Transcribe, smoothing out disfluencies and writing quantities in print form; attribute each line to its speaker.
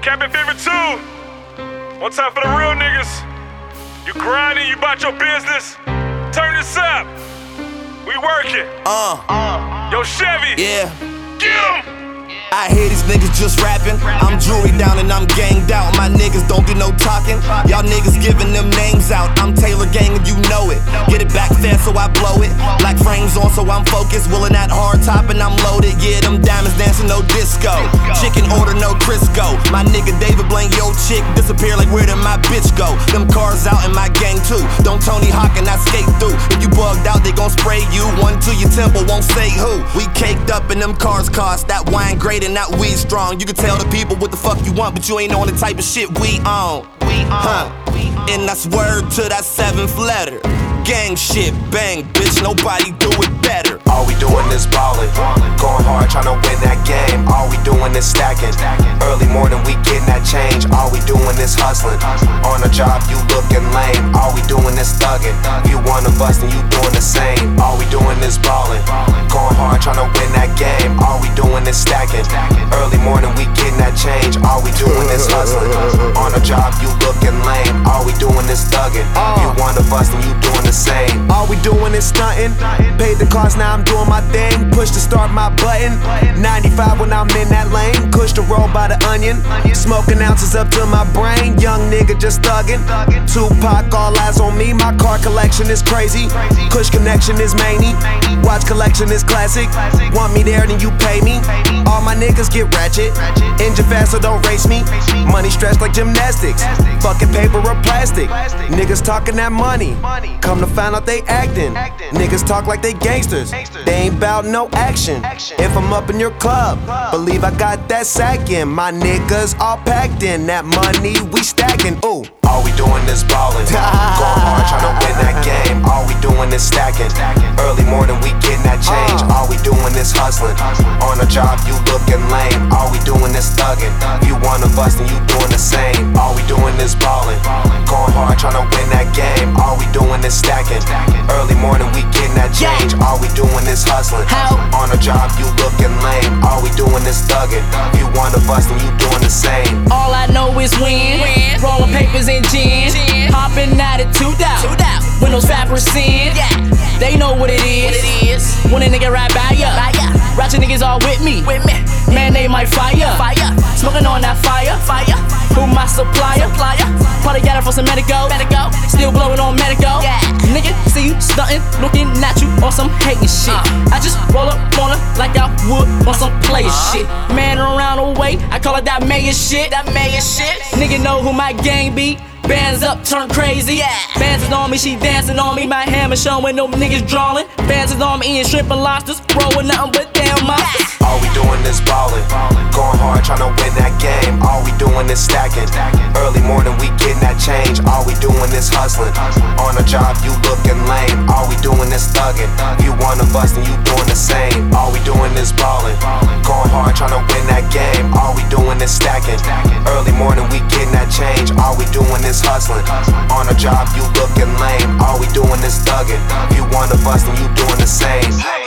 Speaker 1: Cabin Fever 2. One time for the real niggas. You grinding, you bought your business. Turn this up. We working. Yo, Chevy.
Speaker 2: Yeah.
Speaker 1: Get 'em.
Speaker 2: I hear these niggas just rapping. I'm jewelry down and I'm ganged out. My niggas don't do no talking. Y'all niggas giving them names out. I'm Taylor Gang and you know it. Get it back fast so I blow it. Black frames on so I'm focused. Willing that hard top and I'm loaded. Yeah, them diamonds dancing no disco. Chicken order no Crisco. My nigga David Blaine, yo chick disappear like where did my bitch go? Them cars out in my gang too. Don't Tony Hawk and I skate through. If you bugged out, they gon' spray you. One to your temple, won't say who. We caked up and them cars cost. That wine great and that weed strong. You can tell the people what the fuck you want, but you ain't on the type of shit we on. And that's word to that seventh letter. Gang shit, bang, bitch, nobody do it better.
Speaker 3: All we doing is ballin', going hard tryna win that game. All we doing is stacking, early morning we getting that change. All we doing is hustling, on a job you looking lame. All we doing is thugging, you wanna bust and you doing the same. All we doing is ballin', going hard tryna win that game. All we doing is stacking, early morning we getting that change. All we doing is hustling, on a job you looking lame. All we doing is thugging, you wanna bust and you doing the same.
Speaker 4: All we doing is stunting. Paid the cost, now I'm doing my thing. Push to start my button. 95 when I'm in that lane. Push the roll by the onion. Smoking ounces up to my brain. Young nigga just thuggin'. Tupac, all eyes on me. My car collection is crazy. Kush connection is many. Watch collection is classic. Want me there, then you pay me. All my niggas get ratchet. Engine fast, so don't race me. Money stretched like gymnastics. Fucking paper or plastic. Niggas talking that money. Come to find out they acting. Niggas talk like they gangsters. They ain't bout no action. If I'm up in your club, believe I got that sack in. My niggas all packed in. That money we stacking. Ooh.
Speaker 3: All we doing is ballin', going hard tryna win that game. All we doing is stacking, early morning we getting that change. All we doing is hustling, on a job you looking lame. All we doing is thugging, you wanna bust and you doing the same. All we doing is ballin', going hard tryna win that game. All we doing is stacking, early morning we getting that change. All we doing is hustling, on a job you looking lame. All we doing is thugging, you wanna bust and you doing the same.
Speaker 5: All I know is win. Rollin' papers and gin. Hopping out at 2 down. Windows 5%. They know what it is. When a nigga ride by ya. Ratchet niggas all with me. Man, they might fire. Smoking on that fire. Who my supplier? Probably got it for some Medico. Still blowing on Medico. Nigga, see you stuntin', looking at you on some hatin' shit. I just roll up on her like I would on some player shit. Man around the way, I call it that mayor shit. Nigga know who my gang be. Bands up, turn crazy. Fans is on me, she dancing on me. My hammer showing them niggas drawing. Fans is on me eating shrimp and lobsters. Rolling nothing but damn monsters.
Speaker 3: All we doing is ballin', going hard tryna win that game. All we doing is stacking, early morning we getting that change. All we doing is hustling, on a job you looking lame. All we doing is thugging, you wanna bust and you doing the same. All we doing is ballin', going hard tryna win that game. All we doing is stacking, early morning we getting that change. All we doing is hustling, on a job you looking lame. All we doing is thugging, you wanna bust and you doing the same.